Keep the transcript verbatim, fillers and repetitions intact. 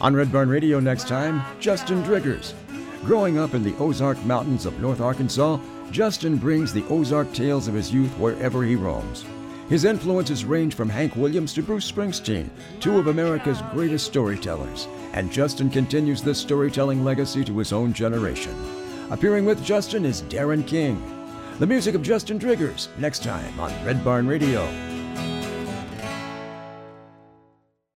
On Red Barn Radio next time, Justin Driggers. Growing up in the Ozark Mountains of North Arkansas, Justin brings the Ozark tales of his youth wherever he roams. His influences range from Hank Williams to Bruce Springsteen, two of America's greatest storytellers, and Justin continues this storytelling legacy to his own generation. Appearing with Justin is Darren King. The music of Justin Driggers, next time on Red Barn Radio.